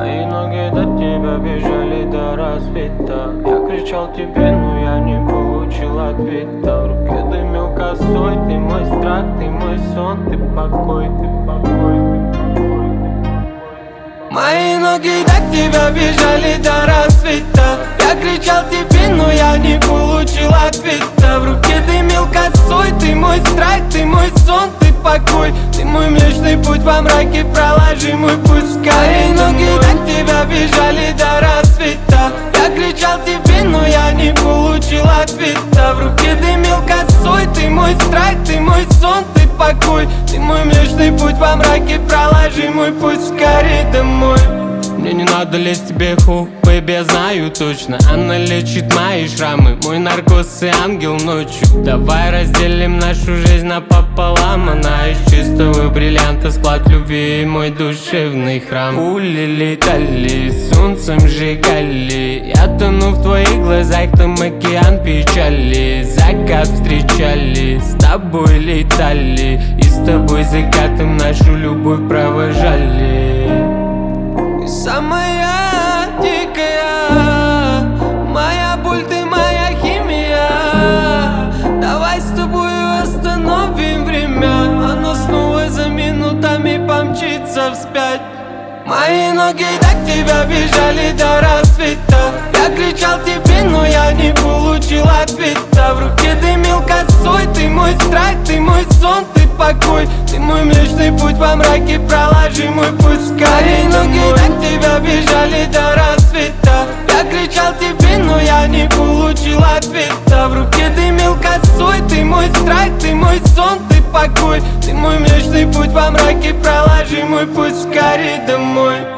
Мои ноги до тебя бежали до рассвета. Я кричал тебе, но я не получил ответа. В руке дымил косой, ты мой страх, ты мой сон, ты покой, ты покой, ты покой. Мои ноги до тебя бежали до рассвета. Я кричал тебе, но я не получил ответа. В руке дымил косой, ты мой страх, ты мой сон, ты покой. Ты мой млечный путь во мраке, проложи мой путь скорей. Мои ноги до тебя бежали до рассвета. Я кричал тебе, но я не получил ответа. В руке дымил косой, ты мой страх, ты мой сон, ты покой. Ты мой млечный путь во мраке, проложи мой путь скорей домой. Мне не надо лезть тебе бэйби, я знаю точно. Она лечит мои шрамы, мой наркоз и ангел ночью. Давай разделим нашу жизнь напополам. Она из чистого бриллианта, склад любви и мой душевный храм. Пули летали, солнцем сжигали. Я тону в твоих глазах, там океан печали. Закат встречали, с тобой летали. И с тобой закатом нашу любовь провожали. Самая дикая, моя боль, ты моя химия. Давай с тобой остановим время. Оно снова за минутами помчится вспять. Мои ноги до тебя бежали до рассвета. Я кричал тебе, но я не получил ответа. В руке дымил косой, ты мой страх, ты мой сон, ты покой. Ты мой млечный путь во мраке, проложи мой путь скорей. Ноги до тебя бежали до рассвета. Я кричал тебе, но я не получил ответа. В руке дымил косой, ты мой страх, ты мой сон, ты покой. Ты мой млечный путь во мраке, проложи мой путь скорей домой.